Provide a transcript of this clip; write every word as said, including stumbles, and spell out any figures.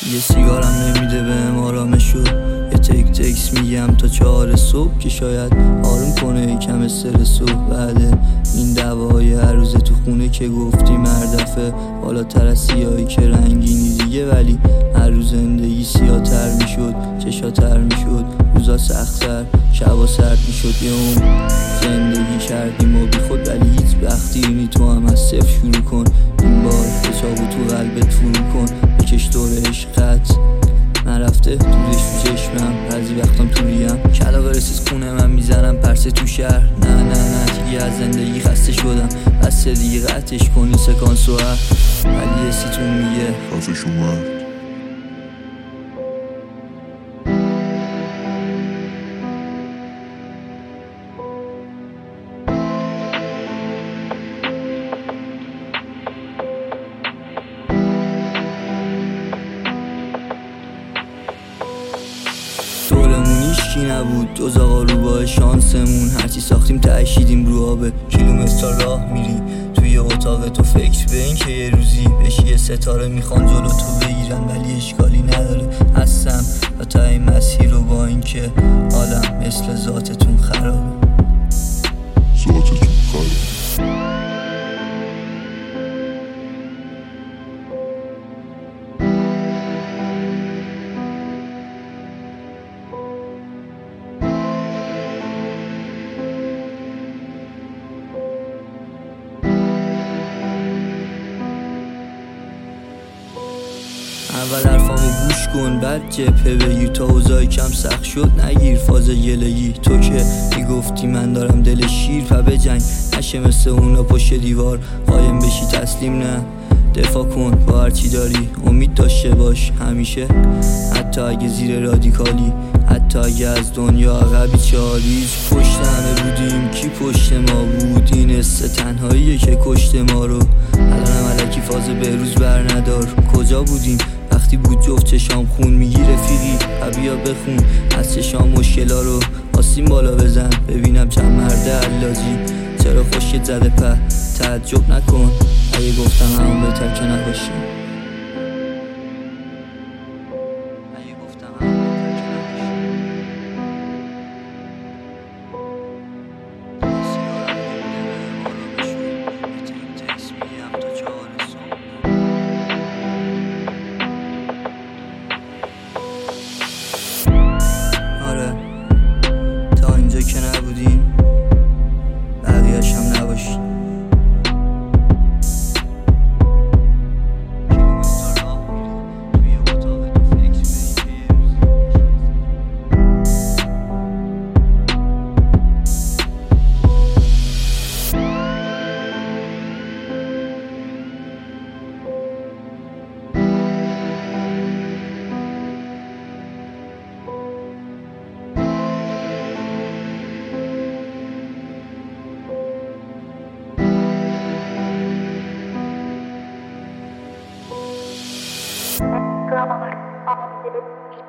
یه سیگارم نمیده بهم آرامشو، یه تک تکس میگم تا چهار صبح که شاید آروم کنه یکم استرسو. بعد این دعواهای هر روزه تو خونه که گفتی مردفه، بالاتر از سیاهی که رنگینی دیگه، ولی هر روز زندگی سیاه‌تر میشد، چشاتر میشد، روزا سخت‌تر، شبا سرد میشد. یه عمر زندگی کردیم و بی خود، ولی هیچ وقتی اینی تو هم از صفر شروع کن. این بار به چاقو تو قلبت فرو کن، بکش دور عشقت نرفته دورش تو چشمم، بعضی وقتام تو ریم کلاغ رسید خونه من میزنم پرسه تو شهر. نه نه نه دیگه از زندگی خسته شدم، بس دیگه قطعش کنی سکانسو ها، ولی حسیتون میگه خفش اومد. دورمون هیچکی نبود جز آقا روباه شانسمون، هرچی ساختیم تشیدیم رو آبه. کیلومتر راه میری توی اتاق تو، فکر به این که یه روزی بشی یه ستاره میخوان جلو تو بگیرن، ولی اشکالی نداره هستم و تا این مسیر رو، با این که حالم مثل ذاتتون خرابه. ذاتتون خرابه. اول حرفامو گوش کن بعد جبهه بگیر، تا اوضاعی کم سخت شد نگیر فاز گلگی. تو که میگفتی من دارم دل شیر، و به جنگ نشه مثل اونا پشت دیوار، قایم بشی تسلیم نه، دفاع کن با هرچی داری، امید داشته باش همیشه، حتی اگه زیر رادیکالی، حتی اگه از دنیا عقبی چاریز. پشت همه بودیم کی پشت ما بود؟ این حس تنهاییه که کشت ما رو. الانم الکی فاز بهروز بر ندار، کجا بودیم وقتی بود جفت چشام خون؟ میگی رفیقی و بیا بخون از چشام مشکلا رو، آسیم بالا بزن ببینم چند مرده علاجی، چرا خوشت زده په تعجب نکن اگه گفتم همون بهتر که نباشی. آره تا اینجا که نبودیم بقیه‌اش هم نباشید. Drama like,